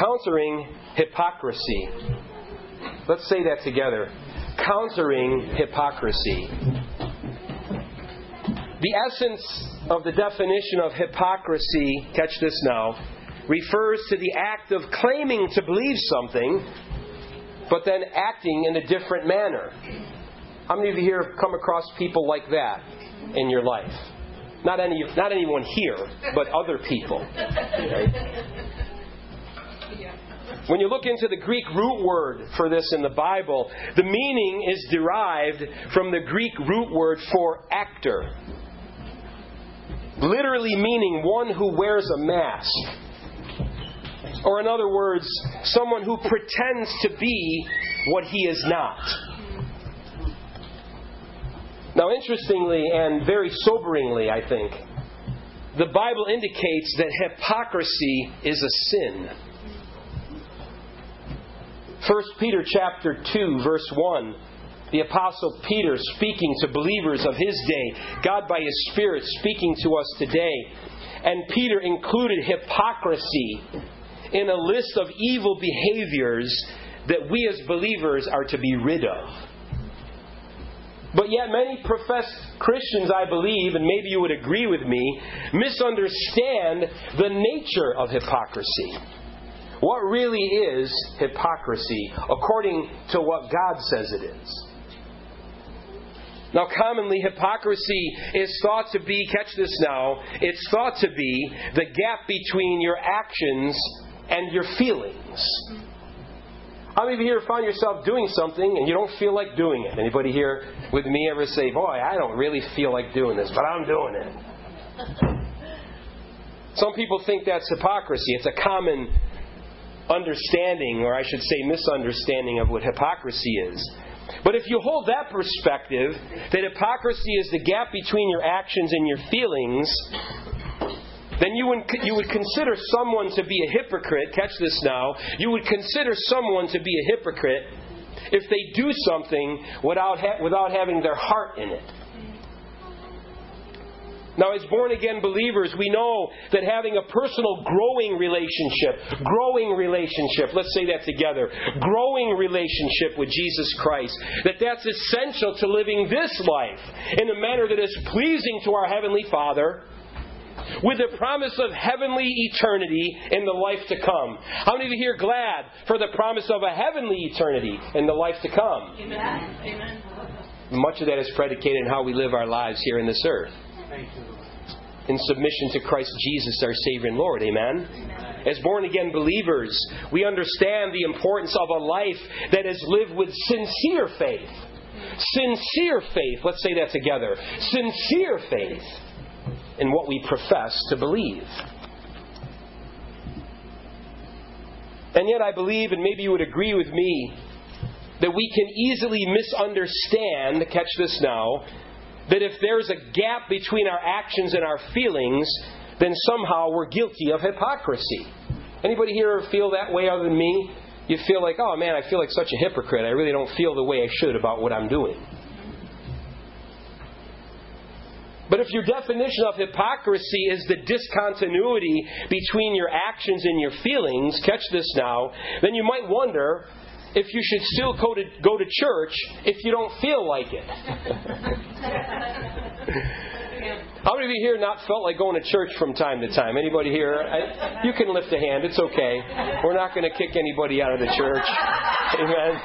Countering hypocrisy. Let's say that together. Countering hypocrisy. The essence of the definition of hypocrisy, catch this now, refers to the act of claiming to believe something, but then acting in a different manner. How many of you here have come across people like that in your life? Not anyone here, but other people. Okay? When you look into the Greek root word for this in the Bible, the meaning is derived from the Greek root word for actor. Literally meaning one who wears a mask. Or in other words, someone who pretends to be what he is not. Now, interestingly and very soberingly, I think, the Bible indicates that hypocrisy is a sin. 1 Peter chapter 2, verse 1, the Apostle Peter speaking to believers of his day, God by His Spirit speaking to us today. And Peter included hypocrisy in a list of evil behaviors that we as believers are to be rid of. But yet many professed Christians, I believe, and maybe you would agree with me, misunderstand the nature of hypocrisy. What really is hypocrisy according to what God says it is? Now, commonly, hypocrisy is thought to be, catch this now, it's thought to be the gap between your actions and your feelings. How many of you here found yourself doing something and you don't feel like doing it? Anybody here with me ever say, boy, I don't really feel like doing this, but I'm doing it? Some people think that's hypocrisy. It's a common understanding, or I should say misunderstanding of what hypocrisy is. But if you hold that perspective, that hypocrisy is the gap between your actions and your feelings, then you would consider someone to be a hypocrite. Catch this now. You would consider someone to be a hypocrite if they do something without having their heart in it. Now, as born-again believers, we know that having a personal growing relationship, let's say that together, growing relationship with Jesus Christ, that's essential to living this life in a manner that is pleasing to our Heavenly Father, with the promise of heavenly eternity in the life to come. How many of you here glad for the promise of a heavenly eternity in the life to come? Amen. Amen. Much of that is predicated on how we live our lives here in this earth. In submission to Christ Jesus, our Savior and Lord. Amen? Amen. As born-again believers, we understand the importance of a life that is lived with sincere faith. Sincere faith. Let's say that together. Sincere faith in what we profess to believe. And yet I believe, and maybe you would agree with me, that we can easily misunderstand, catch this now, that if there's a gap between our actions and our feelings, then somehow we're guilty of hypocrisy. Anybody here feel that way other than me? You feel like, oh man, I feel like such a hypocrite. I really don't feel the way I should about what I'm doing. But if your definition of hypocrisy is the discontinuity between your actions and your feelings, catch this now, then you might wonder if you should still go to church if you don't feel like it. How many of you here not felt like going to church from time to time? Anybody here? You can lift a hand. It's okay. We're not going to kick anybody out of the church. Amen.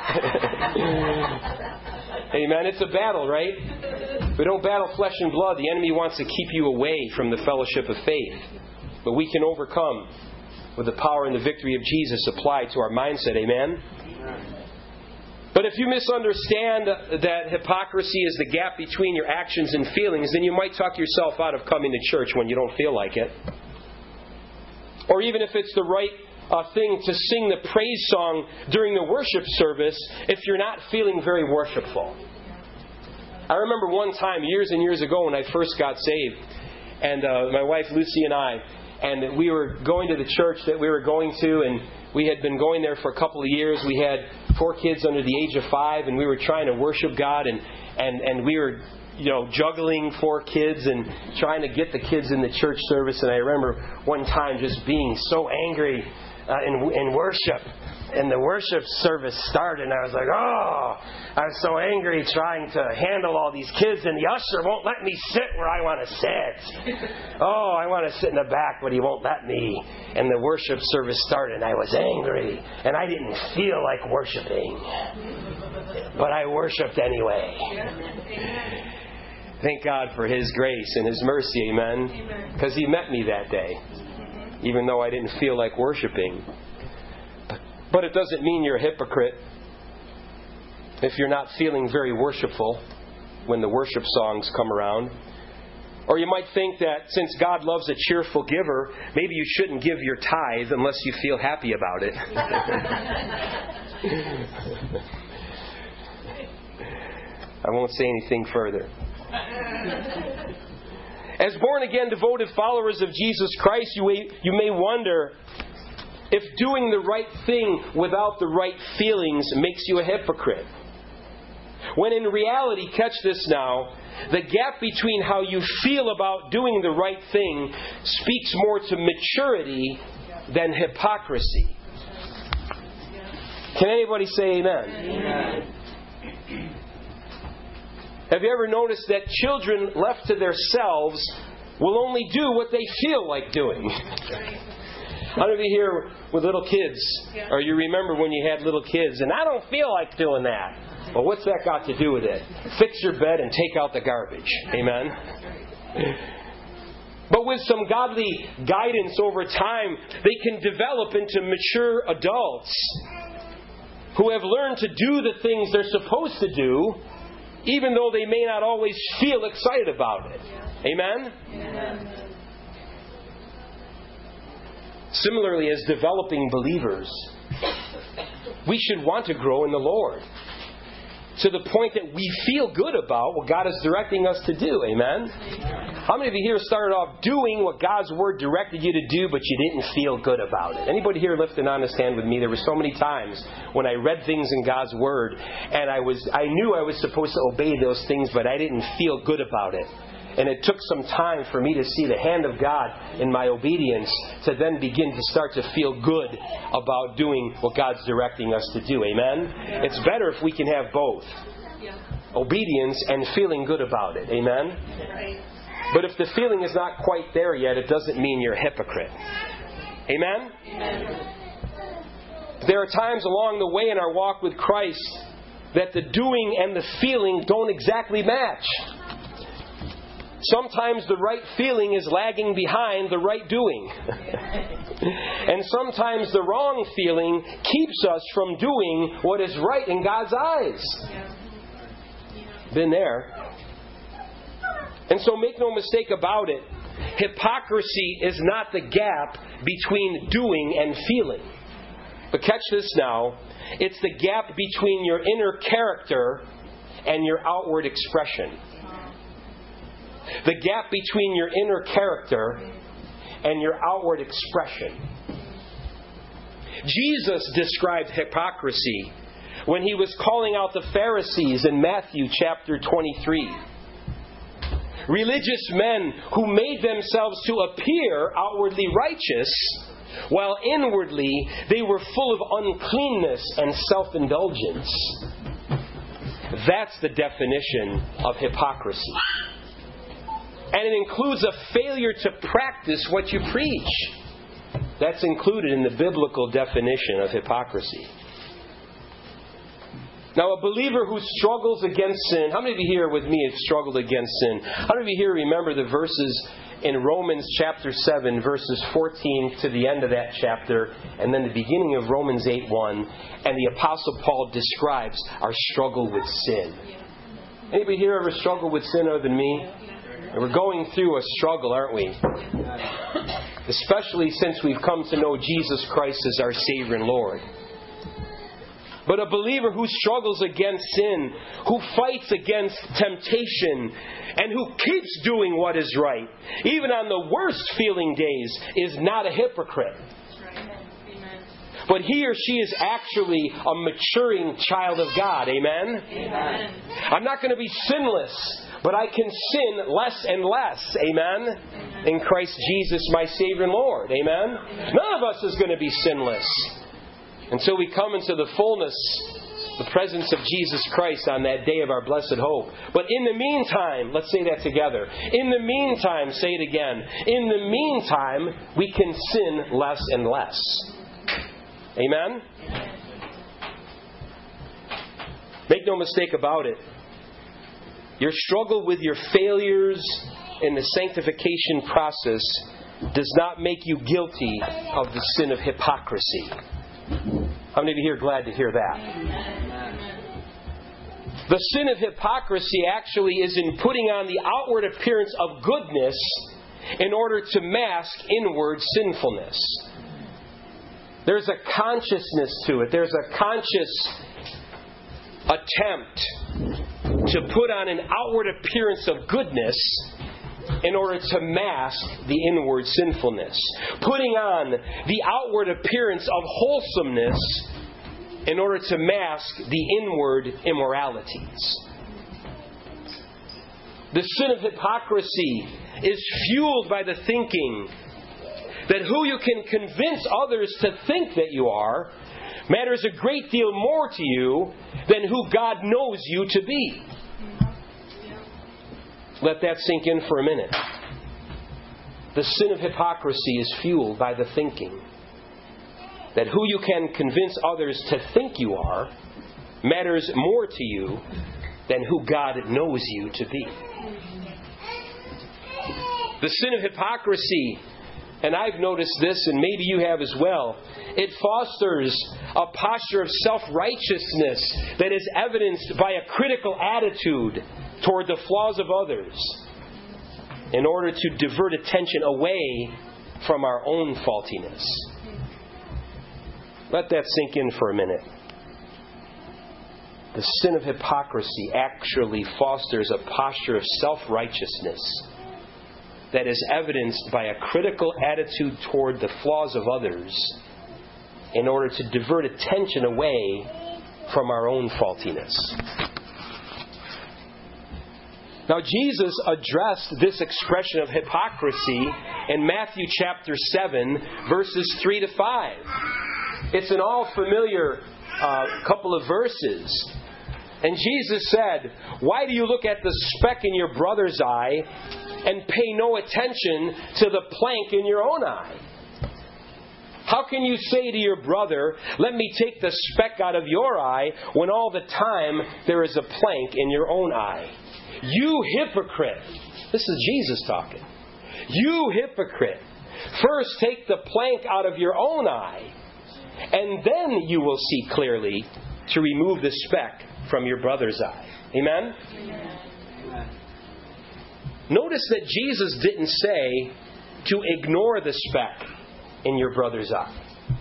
Amen. It's a battle, right? We don't battle flesh and blood. The enemy wants to keep you away from the fellowship of faith. But we can overcome with the power and the victory of Jesus applied to our mindset. Amen? But if you misunderstand that hypocrisy is the gap between your actions and feelings, then you might talk yourself out of coming to church when you don't feel like it. Or even if it's the right thing to sing the praise song during the worship service if you're not feeling very worshipful. I remember one time, years and years ago, when I first got saved, and my wife Lucy and we were going to the church that we were going to, and we had been going there for a couple of years. We had 4 kids under the age of 5, and we were trying to worship God, and we were, juggling 4 kids and trying to get the kids in the church service. And I remember one time just being so angry in worship. And the worship service started, and I was like, I was so angry trying to handle all these kids, and the usher won't let me sit where I want to sit. I want to sit in the back, but he won't let me. And the worship service started, and I was angry, and I didn't feel like worshiping. But I worshiped anyway. Thank God for His grace and His mercy, amen? Because He met me that day, even though I didn't feel like worshiping. But it doesn't mean you're a hypocrite if you're not feeling very worshipful when the worship songs come around. Or you might think that since God loves a cheerful giver, maybe you shouldn't give your tithe unless you feel happy about it. I won't say anything further. As born-again, devoted followers of Jesus Christ, you may wonder if doing the right thing without the right feelings makes you a hypocrite. When in reality, catch this now, the gap between how you feel about doing the right thing speaks more to maturity than hypocrisy. Can anybody say amen? Amen. Have you ever noticed that children left to themselves will only do what they feel like doing? How many of you here with little kids? Or you remember when you had little kids and I don't feel like doing that. Well, what's that got to do with it? Fix your bed and take out the garbage. Amen? But with some godly guidance over time, they can develop into mature adults who have learned to do the things they're supposed to do, even though they may not always feel excited about it. Amen? Amen. Similarly, as developing believers, we should want to grow in the Lord to the point that we feel good about what God is directing us to do. Amen? How many of you here started off doing what God's Word directed you to do, but you didn't feel good about it? Anybody here lift an honest hand with me? There were so many times when I read things in God's Word, and I knew I was supposed to obey those things, but I didn't feel good about it. And it took some time for me to see the hand of God in my obedience to then begin to start to feel good about doing what God's directing us to do. Amen? Yeah. It's better if we can have both. Yeah. Obedience and feeling good about it. Amen? Right. But if the feeling is not quite there yet, it doesn't mean you're a hypocrite. Amen? Amen. There are times along the way in our walk with Christ that the doing and the feeling don't exactly match. Sometimes the right feeling is lagging behind the right doing. And sometimes the wrong feeling keeps us from doing what is right in God's eyes. Been there. And so make no mistake about it. Hypocrisy is not the gap between doing and feeling. But catch this now. It's the gap between your inner character and your outward expression. The gap between your inner character and your outward expression. Jesus described hypocrisy when He was calling out the Pharisees in Matthew chapter 23. Religious men who made themselves to appear outwardly righteous, while inwardly they were full of uncleanness and self-indulgence. That's the definition of hypocrisy. And it includes a failure to practice what you preach. That's included in the biblical definition of hypocrisy. Now, a believer who struggles against sin, how many of you here with me have struggled against sin? How many of you here remember the verses in Romans chapter 7, verses 14 to the end of that chapter, and then the beginning of Romans 8:1, and the Apostle Paul describes our struggle with sin. Anybody here ever struggled with sin other than me? We're going through a struggle, aren't we? Especially since we've come to know Jesus Christ as our Savior and Lord. But a believer who struggles against sin, who fights against temptation, and who keeps doing what is right, even on the worst feeling days, is not a hypocrite. But he or she is actually a maturing child of God. Amen? Amen. I'm not going to be sinless But I can sin less and less. Amen? In Christ Jesus, my Savior and Lord. Amen? None of us is going to be sinless until we come into the fullness, the presence of Jesus Christ on that day of our blessed hope. But in the meantime, let's say that together. In the meantime, say it again. In the meantime, we can sin less and less. Amen? Make no mistake about it. Your struggle with your failures in the sanctification process does not make you guilty of the sin of hypocrisy. How many of you here are glad to hear that? The sin of hypocrisy actually is in putting on the outward appearance of goodness in order to mask inward sinfulness. There's a consciousness to it. There's a conscious attempt to put on an outward appearance of goodness in order to mask the inward sinfulness. Putting on the outward appearance of wholesomeness in order to mask the inward immoralities. The sin of hypocrisy is fueled by the thinking that who you can convince others to think that you are matters a great deal more to you than who God knows you to be. Let that sink in for a minute. The sin of hypocrisy is fueled by the thinking that who you can convince others to think you are matters more to you than who God knows you to be. The sin of hypocrisy, and I've noticed this, and maybe you have as well, it fosters a posture of self-righteousness that is evidenced by a critical attitude toward the flaws of others in order to divert attention away from our own faultiness. Let that sink in for a minute. The sin of hypocrisy actually fosters a posture of self-righteousness that is evidenced by a critical attitude toward the flaws of others in order to divert attention away from our own faultiness. Now, Jesus addressed this expression of hypocrisy in Matthew chapter 7, verses 3 to 5. It's an all-familiar couple of verses. And Jesus said, "Why do you look at the speck in your brother's eye and pay no attention to the plank in your own eye? How can you say to your brother, 'Let me take the speck out of your eye,' when all the time there is a plank in your own eye? You hypocrite." This is Jesus talking. "You hypocrite. First take the plank out of your own eye, and then you will see clearly to remove the speck from your brother's eye." Amen? Amen. Notice that Jesus didn't say to ignore the speck in your brother's eye.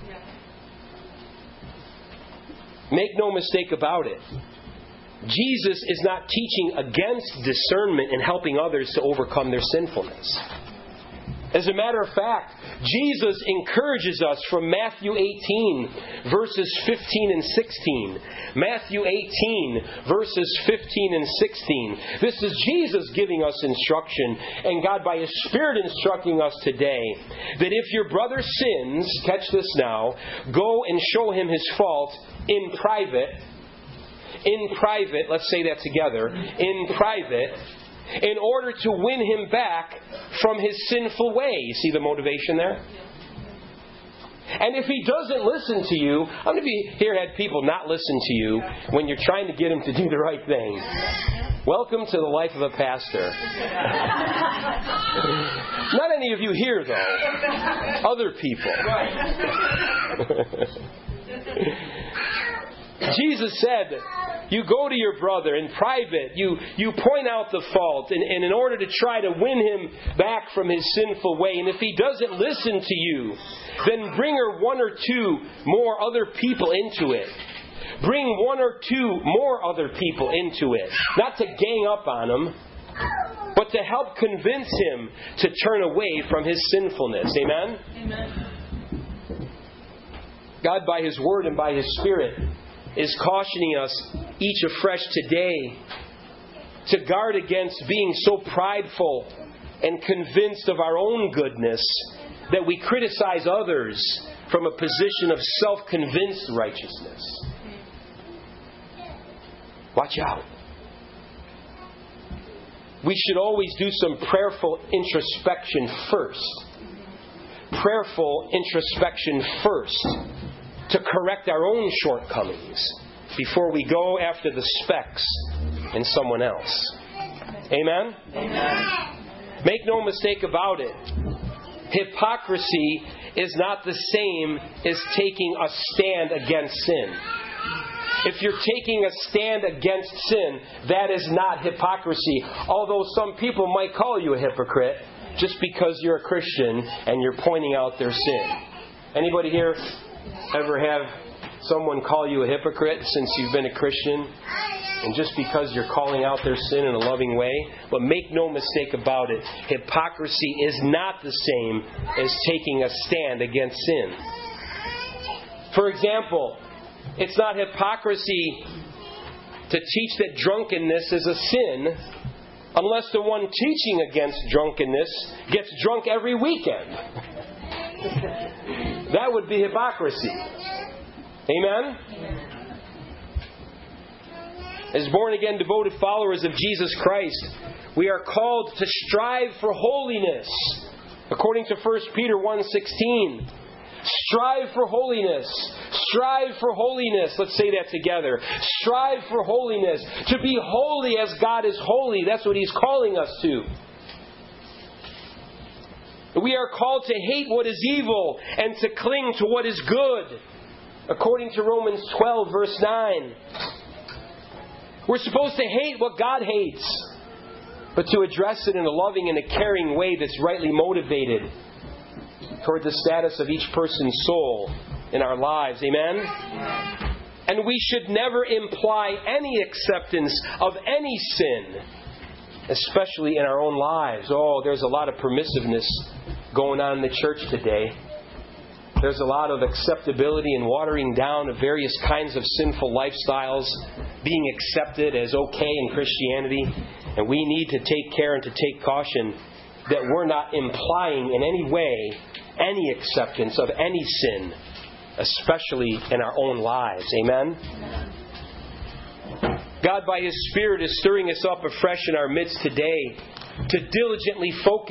Make no mistake about it. Jesus is not teaching against discernment and helping others to overcome their sinfulness. As a matter of fact, Jesus encourages us from Matthew 18, verses 15 and 16. Matthew 18, verses 15 and 16. This is Jesus giving us instruction, and God by His Spirit instructing us today, that if your brother sins, catch this now, go and show him his fault in private. In private, let's say that together. In private, in order to win him back from his sinful way. You see the motivation there? And if he doesn't listen to you, how many of you here had people not listen to you when you're trying to get him to do the right thing? Welcome to the life of a pastor. Not any of you here, though. Other people. Jesus said, you go to your brother in private, you point out the fault, and in order to try to win him back from his sinful way. And if he doesn't listen to you, then bring her one or two more other people into it. Bring one or two more other people into it. Not to gang up on him, but to help convince him to turn away from his sinfulness. Amen? Amen. God, by His Word and by His Spirit, is cautioning us each afresh today to guard against being so prideful and convinced of our own goodness that we criticize others from a position of self-convinced righteousness. Watch out. We should always do some prayerful introspection first. Prayerful introspection first to correct our own shortcomings before we go after the specks in someone else. Amen? Amen. Make no mistake about it. Hypocrisy is not the same as taking a stand against sin. If you're taking a stand against sin, that is not hypocrisy. Although some people might call you a hypocrite just because you're a Christian and you're pointing out their sin. Anybody here ever have someone call you a hypocrite since you've been a Christian? And just because you're calling out their sin in a loving way? But make no mistake about it, hypocrisy is not the same as taking a stand against sin. For example, it's not hypocrisy to teach that drunkenness is a sin unless the one teaching against drunkenness gets drunk every weekend. That would be hypocrisy. Amen? As born-again, devoted followers of Jesus Christ, we are called to strive for holiness. According to 1 Peter 1:16. Strive for holiness. Strive for holiness. Let's say that together. Strive for holiness. To be holy as God is holy. That's what He's calling us to. We are called to hate what is evil and to cling to what is good. According to Romans 12, verse 9. We're supposed to hate what God hates, but to address it in a loving and a caring way that's rightly motivated toward the status of each person's soul in our lives. Amen? And we should never imply any acceptance of any sin, especially in our own lives. Oh, there's a lot of permissiveness going on in the church today. There's a lot of acceptability and watering down of various kinds of sinful lifestyles being accepted as okay in Christianity. And we need to take care and to take caution that we're not implying in any way any acceptance of any sin, especially in our own lives. Amen? God, by His Spirit, is stirring us up afresh in our midst today to diligently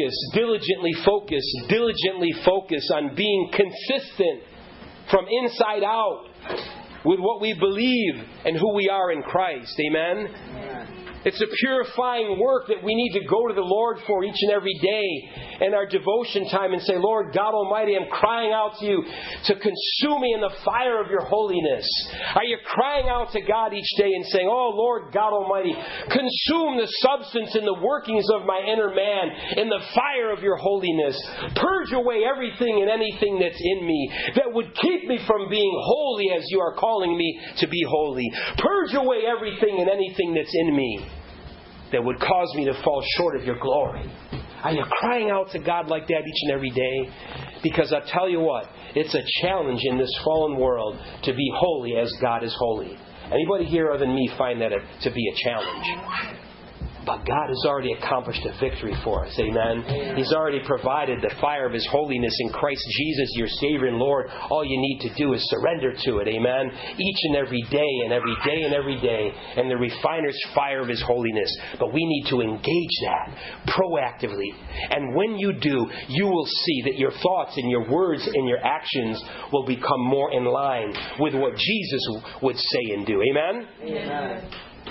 focus on being consistent from inside out with what we believe and who we are in Christ. Amen? It's a purifying work that we need to go to the Lord for each and every day in our devotion time and say, Lord God Almighty, I'm crying out to You to consume me in the fire of Your holiness. Are you crying out to God each day and saying, oh Lord God Almighty, consume the substance and the workings of my inner man in the fire of Your holiness. Purge away everything and anything that's in me that would keep me from being holy as You are calling me to be holy. Purge away everything and anything that's in me that would cause me to fall short of Your glory. Are you crying out to God like that each and every day? Because I'll tell you what, it's a challenge in this fallen world to be holy as God is holy. Anybody here other than me find that to be a challenge? But God has already accomplished a victory for us. Amen? He's already provided the fire of His holiness in Christ Jesus, your Savior and Lord. All you need to do is surrender to it. Amen? Each and every day and every day and every day. And the refiner's fire of His holiness. But we need to engage that proactively. And when you do, you will see that your thoughts and your words and your actions will become more in line with what Jesus would say and do. Amen? Amen.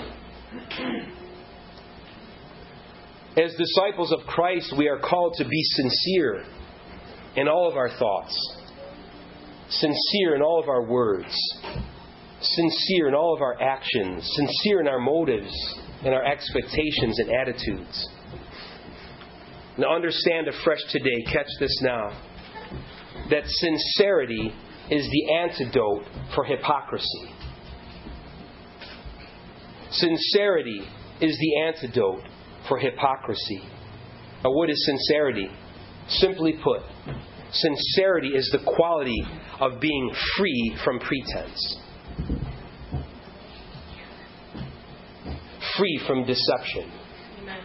As disciples of Christ, we are called to be sincere in all of our thoughts, sincere in all of our words, sincere in all of our actions, sincere in our motives and our expectations and attitudes. Now understand afresh today, catch this now, that sincerity is the antidote for hypocrisy. Sincerity is the antidote for hypocrisy. Now, what is sincerity? Simply put, sincerity is the quality of being free from pretense. free from deception, Amen.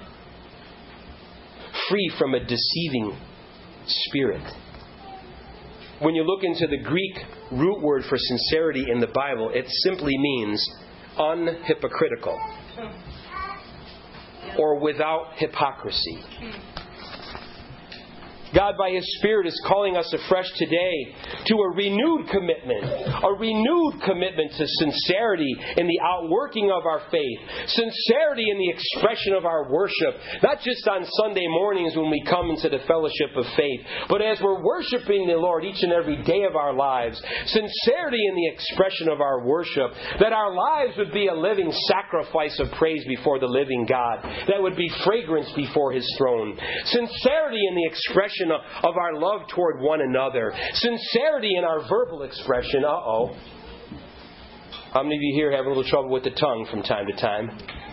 free from a deceiving spirit. When you look into the Greek root word for sincerity in the Bible, it simply means unhypocritical or without hypocrisy. God, by His Spirit, is calling us afresh today to a renewed commitment to sincerity in the outworking of our faith, sincerity in the expression of our worship, not just on Sunday mornings when we come into the fellowship of faith, but as we're worshiping the Lord each and every day of our lives, sincerity in the expression of our worship, that our lives would be a living sacrifice of praise before the living God, that would be fragrance before His throne, sincerity in the expression of our love toward one another. Sincerity in our verbal expression. How many of you here have a little trouble with the tongue from time to time?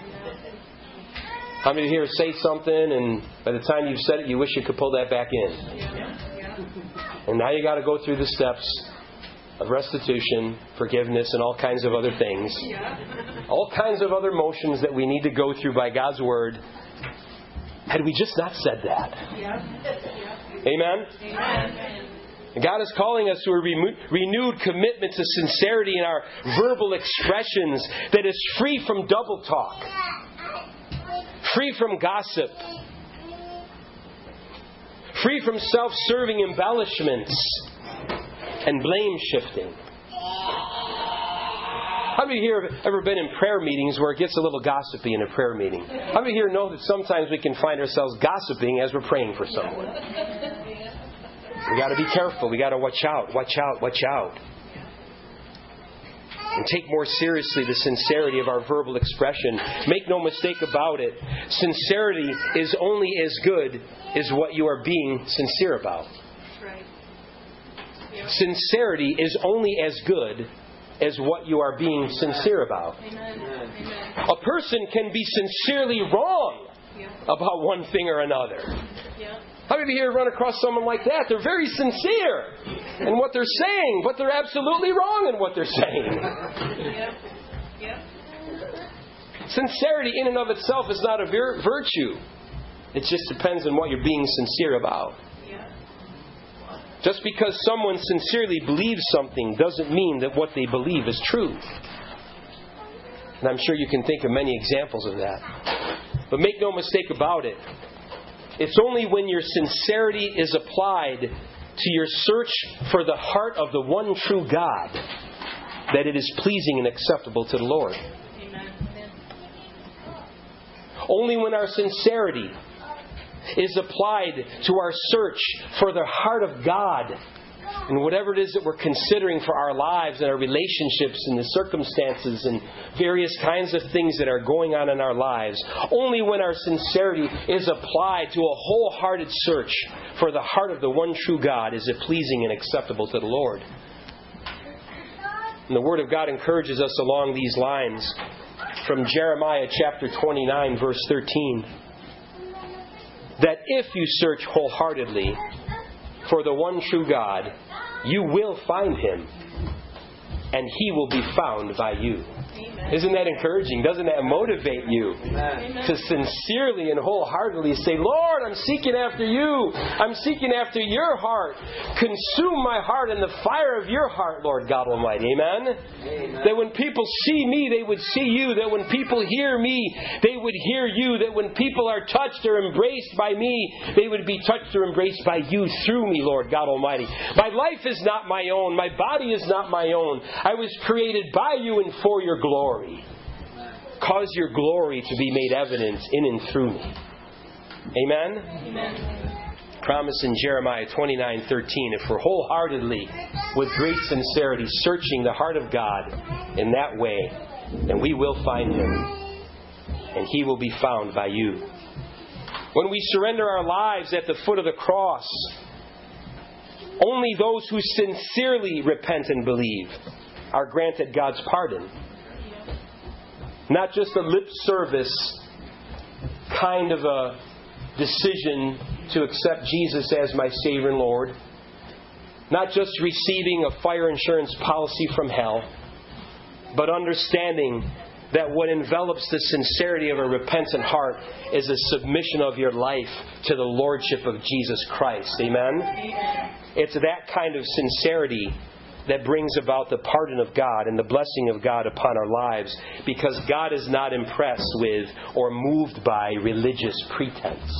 How many of you here say something and by the time you've said it you wish you could pull that back in? And now you got to go through the steps of restitution, forgiveness, and all kinds of other things. All kinds of other motions that we need to go through by God's Word. Had we just not said that? Amen? Amen. God is calling us to a renewed commitment to sincerity in our verbal expressions that is free from double talk, free from gossip, free from self-serving embellishments and blame shifting. How many here have ever been in prayer meetings where it gets a little gossipy in a prayer meeting? How many here know that sometimes we can find ourselves gossiping as we're praying for someone? We got to be careful. We got to watch out. And take more seriously the sincerity of our verbal expression. Make no mistake about it. Sincerity is only as good as what you are being sincere about. Sincerity is only as good as what you are being sincere about. Amen. A person can be sincerely wrong about one thing or another. How many of you here run across someone like that? They're very sincere in what they're saying, but they're absolutely wrong in what they're saying. Sincerity in and of itself is not a virtue. It just depends on what you're being sincere about. Just because someone sincerely believes something doesn't mean that what they believe is true. And I'm sure you can think of many examples of that. But make no mistake about it. It's only when your sincerity is applied to your search for the heart of the one true God that it is pleasing and acceptable to the Lord. Amen. Only when our sincerity is applied to our search for the heart of God and whatever it is that we're considering for our lives and our relationships and the circumstances and various kinds of things that are going on in our lives. Only when our sincerity is applied to a wholehearted search for the heart of the one true God is it pleasing and acceptable to the Lord. And the Word of God encourages us along these lines from Jeremiah chapter 29 verse 13. That if you search wholeheartedly for the one true God, you will find Him, and He will be found by you. Amen. Isn't that encouraging? Doesn't that motivate you to sincerely and wholeheartedly say, Lord, I'm seeking after you. I'm seeking after your heart. Consume my heart in the fire of your heart, Lord God Almighty. Amen? That when people see me, they would see you. That when people hear me, they would hear you. That when people are touched or embraced by me, they would be touched or embraced by you through me, Lord God Almighty. My life is not my own. My body is not my own. I was created by you and for your glory. Cause your glory to be made evident in and through me. Amen? Amen. Promise in Jeremiah 29:13, if we're wholeheartedly, with great sincerity, searching the heart of God in that way, then we will find Him, and He will be found by you. When we surrender our lives at the foot of the cross, only those who sincerely repent and believe are granted God's pardon. Not just a lip service kind of a decision to accept Jesus as my Savior and Lord. Not just receiving a fire insurance policy from hell, but understanding that what envelops the sincerity of a repentant heart is a submission of your life to the Lordship of Jesus Christ. Amen? It's that kind of sincerity that brings about the pardon of God and the blessing of God upon our lives, because God is not impressed with or moved by religious pretense.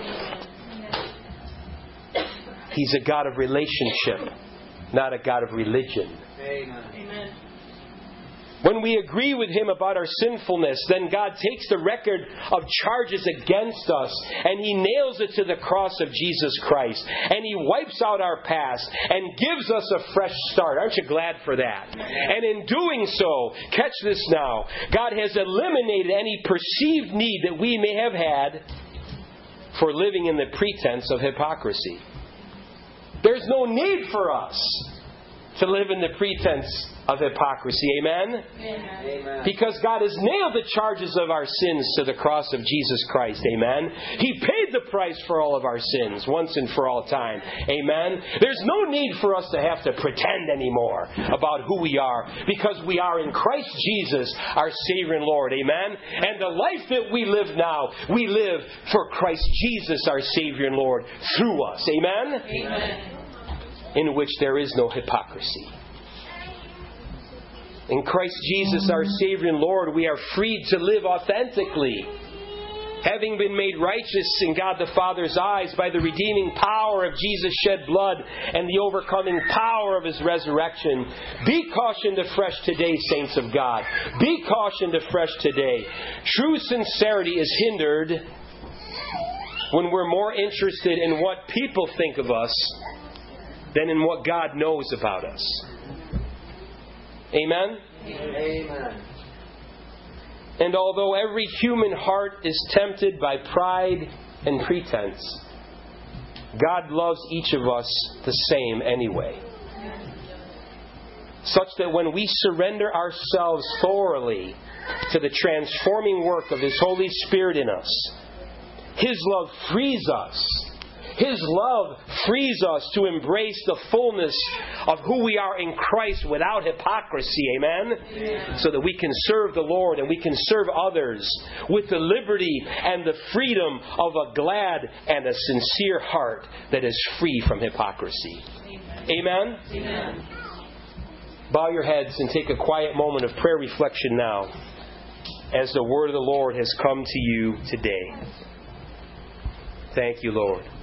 He's a God of relationship, not a God of religion. Amen. When we agree with Him about our sinfulness, then God takes the record of charges against us and He nails it to the cross of Jesus Christ. And He wipes out our past and gives us a fresh start. Aren't you glad for that? And in doing so, catch this now, God has eliminated any perceived need that we may have had for living in the pretense of hypocrisy. There's no need for us to live in the pretense of hypocrisy. Amen? Amen. Because God has nailed the charges of our sins to the cross of Jesus Christ. Amen? He paid the price for all of our sins once and for all time. Amen? There's no need for us to have to pretend anymore about who we are, because we are in Christ Jesus, our Savior and Lord. Amen? And the life that we live now, we live for Christ Jesus, our Savior and Lord, through us. Amen? Amen. In which there is no hypocrisy. In Christ Jesus, our Savior and Lord, we are freed to live authentically, having been made righteous in God the Father's eyes by the redeeming power of Jesus' shed blood and the overcoming power of His resurrection. Be cautioned afresh today, saints of God. Be cautioned afresh today. True sincerity is hindered when we're more interested in what people think of us than in what God knows about us. Amen? Amen. And although every human heart is tempted by pride and pretense, God loves each of us the same anyway. Such that when we surrender ourselves thoroughly to the transforming work of His Holy Spirit in us, His love frees us. His love frees us to embrace the fullness of who we are in Christ without hypocrisy. Amen? Amen. So that we can serve the Lord and we can serve others with the liberty and the freedom of a glad and a sincere heart that is free from hypocrisy. Amen? Amen. Bow your heads and take a quiet moment of prayer reflection now as the word of the Lord has come to you today. Thank you, Lord.